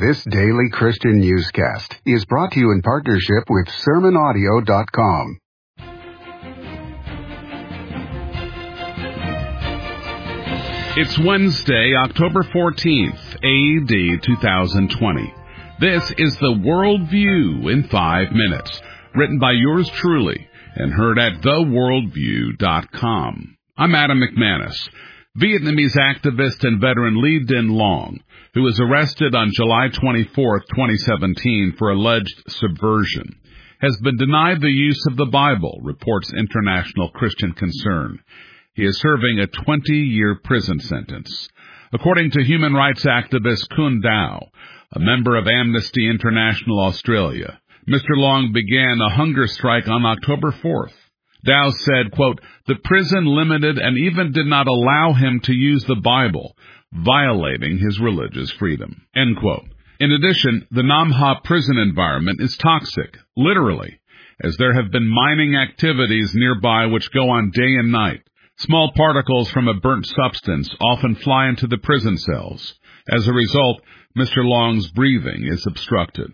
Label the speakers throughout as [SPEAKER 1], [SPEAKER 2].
[SPEAKER 1] This daily Christian newscast is brought to you in partnership with SermonAudio.com.
[SPEAKER 2] It's Wednesday, October 14th, A.D. 2020. This is the Worldview in 5 minutes, written by yours truly and heard at theworldview.com. I'm Adam McManus. Vietnamese activist and veteran Le Dinh Long, who was arrested on July 24, 2017 for alleged subversion, has been denied the use of the Bible, reports International Christian Concern. He is serving a 20-year prison sentence. According to human rights activist Kun Dao, a member of Amnesty International Australia, Mr. Long began a hunger strike on October 4th. Dao said, quote, "The prison limited and even did not allow him to use the Bible, violating his religious freedom," end quote. In addition, the Nam Ha prison environment is toxic, literally, as there have been mining activities nearby which go on day and night. Small particles from a burnt substance often fly into the prison cells. As a result, Mr. Long's breathing is obstructed.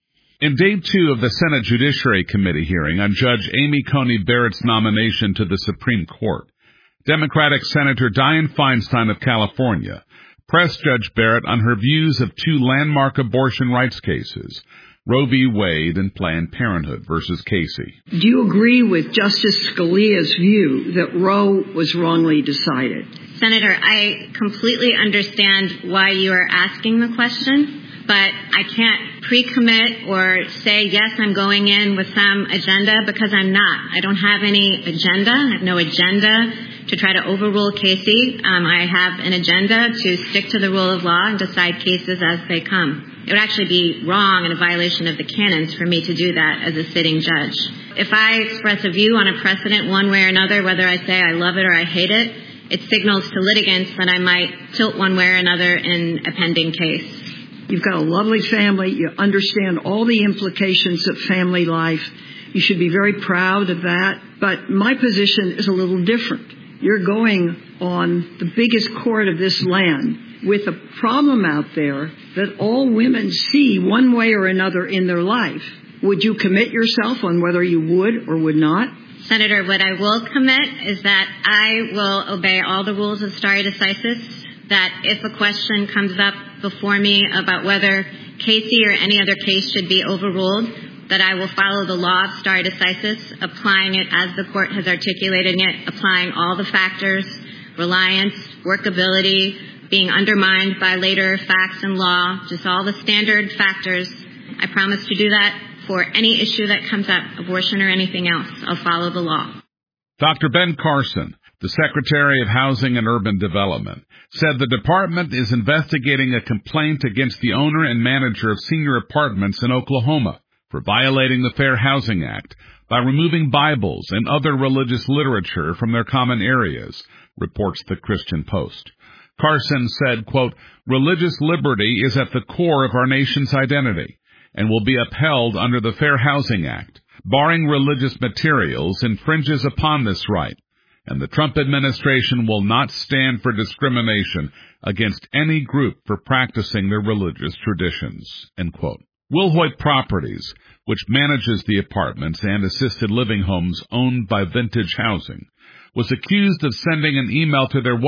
[SPEAKER 2] In Day 2 of the Senate Judiciary Committee hearing on Judge Amy Coney Barrett's nomination to the Supreme Court, Democratic Senator Dianne Feinstein of California pressed Judge Barrett on her views of two landmark abortion rights cases, Roe v. Wade and Planned Parenthood versus Casey.
[SPEAKER 3] Do you agree with Justice Scalia's view that Roe was wrongly decided?
[SPEAKER 4] Senator, I completely understand why you are asking the question, but I can't pre-commit or say, yes, I'm going in with some agenda, because I'm not. I don't have any agenda. I have no agenda to try to overrule Casey. I have an agenda to stick to the rule of law and decide cases as they come. It would actually be wrong and a violation of the canons for me to do that as a sitting judge. If I express a view on a precedent one way or another, whether I say I love it or I hate it, it signals to litigants that I might tilt one way or another in a pending case.
[SPEAKER 3] You've got a lovely family. You understand all the implications of family life. You should be very proud of that. But my position is a little different. You're going on the biggest court of this land with a problem out there that all women see one way or another in their life. Would you commit yourself on whether you would or would not?
[SPEAKER 4] Senator, what I will commit is that I will obey all the rules of stare decisis, that if a question comes up before me about whether Casey or any other case should be overruled, that I will follow the law of stare decisis, applying it as the court has articulated it, applying all the factors, reliance, workability, being undermined by later facts and law, just all the standard factors. I promise to do that for any issue that comes up, abortion or anything else. I'll follow the law.
[SPEAKER 2] Dr. Ben Carson, the Secretary of Housing and Urban Development, said the department is investigating a complaint against the owner and manager of senior apartments in Oklahoma for violating the Fair Housing Act by removing Bibles and other religious literature from their common areas, reports the Christian Post. Carson said, quote, "Religious liberty is at the core of our nation's identity and will be upheld under the Fair Housing Act. Barring religious materials infringes upon this right, and the Trump administration will not stand for discrimination against any group for practicing their religious traditions," end quote. Wilhoit Properties, which manages the apartments and assisted living homes owned by Vintage Housing, was accused of sending an email to their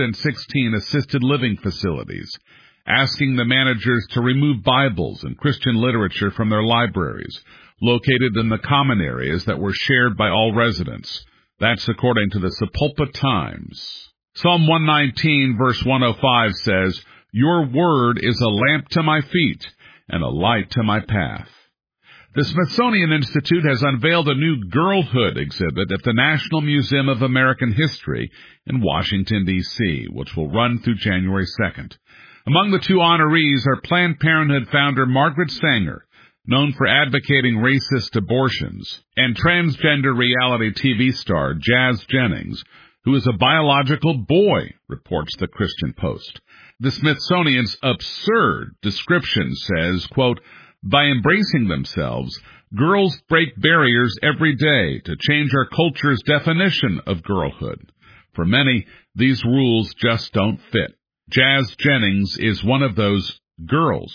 [SPEAKER 2] 116 assisted living facilities, asking the managers to remove Bibles and Christian literature from their libraries, located in the common areas that were shared by all residents. That's according to the Sepulpa Times. Psalm 119, verse 105 says, "Your word is a lamp to my feet and a light to my path." The Smithsonian Institute has unveiled a new girlhood exhibit at the National Museum of American History in Washington, D.C., which will run through January 2nd. Among the two honorees are Planned Parenthood founder Margaret Sanger, known for advocating racist abortions, and transgender reality TV star Jazz Jennings, who is a biological boy, reports the Christian Post. The Smithsonian's absurd description says, quote, "By embracing themselves, girls break barriers every day to change our culture's definition of girlhood. For many, these rules just don't fit. Jazz Jennings is one of those girls.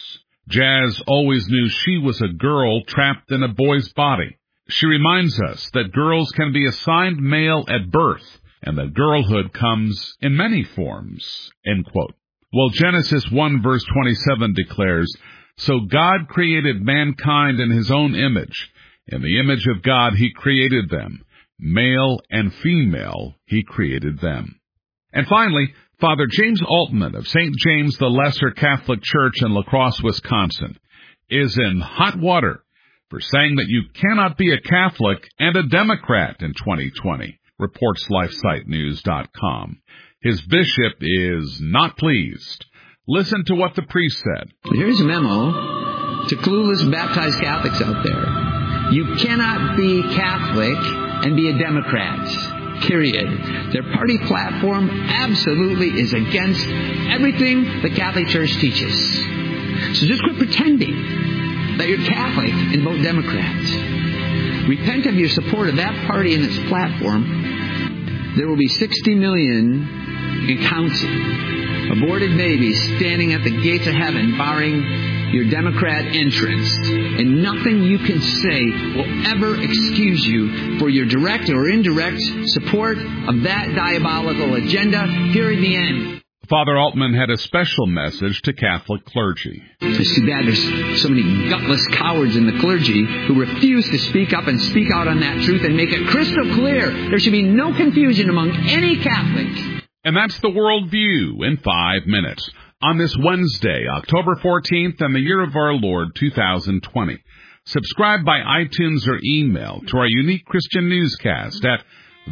[SPEAKER 2] Jazz always knew she was a girl trapped in a boy's body. She reminds us that girls can be assigned male at birth, and that girlhood comes in many forms, end quote. Well, Genesis 1 verse 27 declares, "So God created mankind in his own image. In the image of God he created them. Male and female he created them." And finally, Father James Altman of St. James the Lesser Catholic Church in La Crosse, Wisconsin, is in hot water for saying that you cannot be a Catholic and a Democrat in 2020, reports LifeSiteNews.com. His bishop is not pleased. Listen to what the priest said.
[SPEAKER 5] Here's a memo to clueless baptized Catholics out there. You cannot be Catholic and be a Democrat. Period. Their party platform absolutely is against everything the Catholic Church teaches. So just quit pretending that you're Catholic and vote Democrat. Repent of your support of that party and its platform. There will be 60 million and counting aborted babies standing at the gates of heaven barring your Democrat entrance, and nothing you can say will ever excuse you for your direct or indirect support of that diabolical agenda. Here in the end.
[SPEAKER 2] Father Altman had a special message to Catholic clergy.
[SPEAKER 5] It's too bad there's so many gutless cowards in the clergy who refuse to speak up and speak out on that truth and make it crystal clear. There should be no confusion among any Catholic.
[SPEAKER 2] And that's the Worldview in 5 minutes on this Wednesday, October 14th, and the year of our Lord, 2020. Subscribe by iTunes or email to our unique Christian newscast at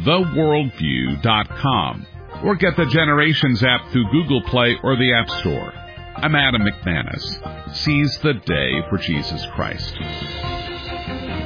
[SPEAKER 2] theworldview.com, or get the Generations app through Google Play or the App Store. I'm Adam McManus. Seize the day for Jesus Christ.